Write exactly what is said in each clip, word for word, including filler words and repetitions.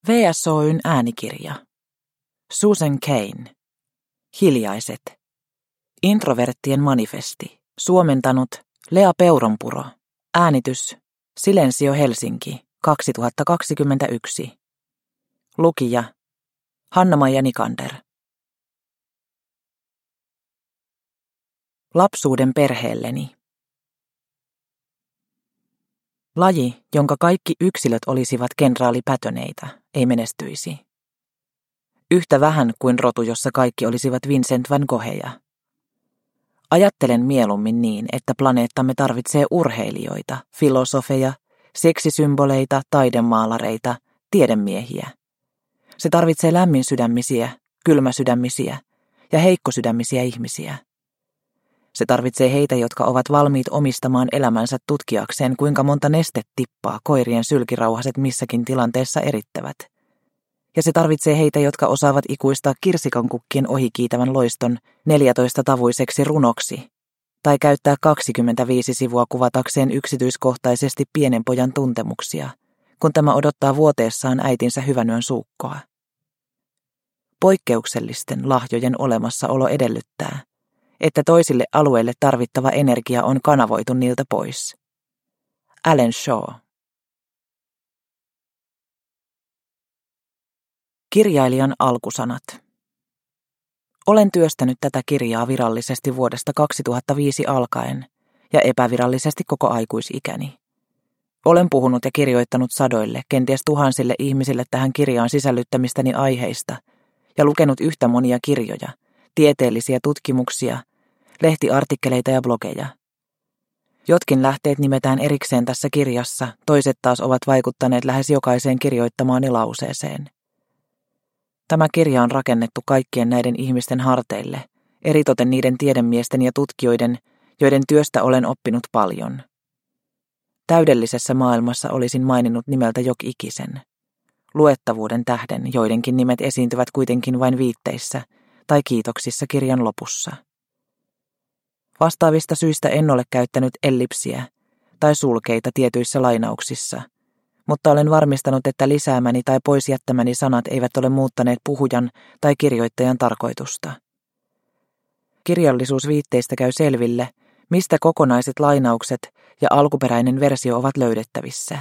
V S O:n äänikirja. Susan Cain. Hiljaiset. Introverttien manifesti. Suomentanut Lea Peuronpuro. Äänitys Silensio Helsinki kaksituhattakaksikymmentäyksi. Lukija Hanna-Maija Nikander. Lapsuuden perheelleni. Laji, jonka kaikki yksilöt olisivat kenraalipätöneitä, ei menestyisi. Yhtä vähän kuin rotu, jossa kaikki olisivat Vincent van Gogheja. Ajattelen mieluummin niin, että planeettamme tarvitsee urheilijoita, filosofeja, seksisymboleita, taidemaalareita, tiedemiehiä. Se tarvitsee lämminsydämisiä, kylmäsydämisiä ja heikkosydämisiä ihmisiä. Se tarvitsee heitä, jotka ovat valmiit omistamaan elämänsä tutkiakseen, kuinka monta nestetippaa koirien sylkirauhaset missäkin tilanteessa erittävät. Ja se tarvitsee heitä, jotka osaavat ikuistaa kirsikankukkien ohikiitävän loiston neljätoista-tavuiseksi runoksi, tai käyttää kaksikymmentäviisi sivua kuvatakseen yksityiskohtaisesti pienen pojan tuntemuksia, kun tämä odottaa vuoteessaan äitinsä hyvänyön suukkoa. Poikkeuksellisten lahjojen olemassaolo edellyttää, että toisille alueille tarvittava energia on kanavoitu niiltä pois. Alan Shaw. Kirjailijan alkusanat. Olen työstänyt tätä kirjaa virallisesti vuodesta kaksituhattaviisi alkaen ja epävirallisesti koko aikuisikäni. Olen puhunut ja kirjoittanut sadoille, kenties tuhansille ihmisille tähän kirjaan sisällyttämistäni aiheista ja lukenut yhtä monia kirjoja, tieteellisiä tutkimuksia, lehtiartikkeleita ja blogeja. Jotkin lähteet nimetään erikseen tässä kirjassa, toiset taas ovat vaikuttaneet lähes jokaiseen kirjoittamaani lauseeseen. Tämä kirja on rakennettu kaikkien näiden ihmisten harteille, eritoten niiden tiedemiesten ja tutkijoiden, joiden työstä olen oppinut paljon. Täydellisessä maailmassa olisin maininnut nimeltä jokikisen. Luettavuuden tähden joidenkin nimet esiintyvät kuitenkin vain viitteissä tai kiitoksissa kirjan lopussa. Vastaavista syistä en ole käyttänyt ellipsiä tai sulkeita tietyissä lainauksissa, mutta olen varmistanut, että lisäämäni tai pois jättämäni sanat eivät ole muuttaneet puhujan tai kirjoittajan tarkoitusta. Kirjallisuusviitteistä käy selville, mistä kokonaiset lainaukset ja alkuperäinen versio ovat löydettävissä.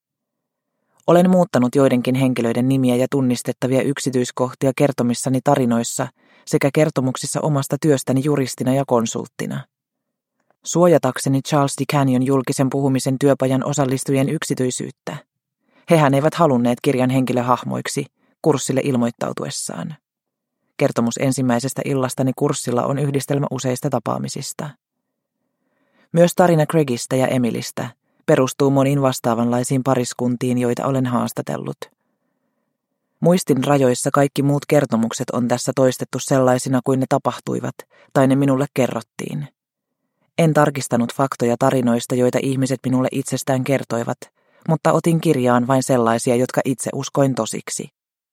Olen muuttanut joidenkin henkilöiden nimiä ja tunnistettavia yksityiskohtia kertomissani tarinoissa sekä kertomuksissa omasta työstäni juristina ja konsulttina. Suojatakseni Charles DiCanyon julkisen puhumisen työpajan osallistujien yksityisyyttä. Hehän eivät halunneet kirjan henkilöhahmoiksi kurssille ilmoittautuessaan. Kertomus ensimmäisestä illastani kurssilla on yhdistelmä useista tapaamisista. Myös tarina Craigista ja Emilistä perustuu moniin vastaavanlaisiin pariskuntiin, joita olen haastatellut. Muistin rajoissa kaikki muut kertomukset on tässä toistettu sellaisina kuin ne tapahtuivat tai ne minulle kerrottiin. En tarkistanut faktoja tarinoista, joita ihmiset minulle itsestään kertoivat, mutta otin kirjaan vain sellaisia, jotka itse uskoin tosiksi.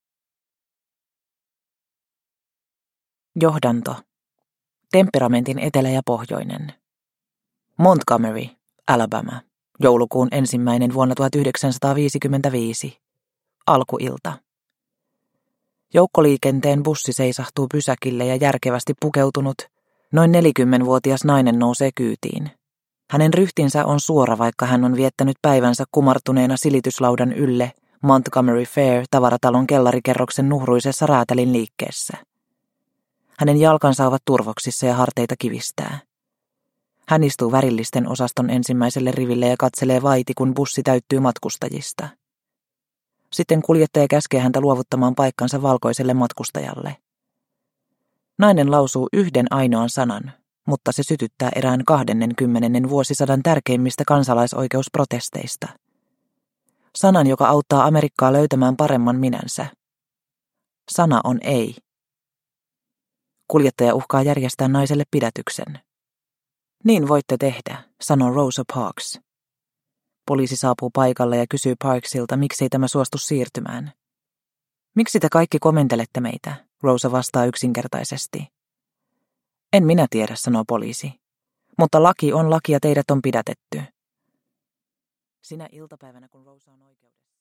Johdanto. Temperamentin etelä ja pohjoinen. Montgomery, Alabama. Joulukuun ensimmäinen vuonna tuhatyhdeksänsataaviisikymmentäviisi. Alkuilta. Joukkoliikenteen bussi seisahtuu pysäkille ja järkevästi pukeutunut, noin nelikymmenvuotias nainen nousee kyytiin. Hänen ryhtinsä on suora, vaikka hän on viettänyt päivänsä kumartuneena silityslaudan ylle Montgomery Fair tavaratalon kellarikerroksen nuhruisessa räätälin liikkeessä. Hänen jalkansa ovat turvoksissa ja harteita kivistää. Hän istuu värillisten osaston ensimmäiselle riville ja katselee vaiti, kun bussi täyttyy matkustajista. Sitten kuljettaja käskee häntä luovuttamaan paikkansa valkoiselle matkustajalle. Nainen lausuu yhden ainoan sanan, mutta se sytyttää erään kahdennenkymmenennen vuosisadan tärkeimmistä kansalaisoikeusprotesteista. Sanan, joka auttaa Amerikkaa löytämään paremman minänsä. Sana on ei. Kuljettaja uhkaa järjestää naiselle pidätyksen. Niin voitte tehdä, sanoo Rosa Parks. Poliisi saapuu paikalle ja kysyy Parksilta, miksei tämä suostu siirtymään. Miksi te kaikki komentelette meitä, Rosa vastaa yksinkertaisesti. En minä tiedä, sanoo poliisi. Mutta laki on laki ja teidät on pidätetty. Sinä iltapäivänä, kun Rosa on oikeudessa.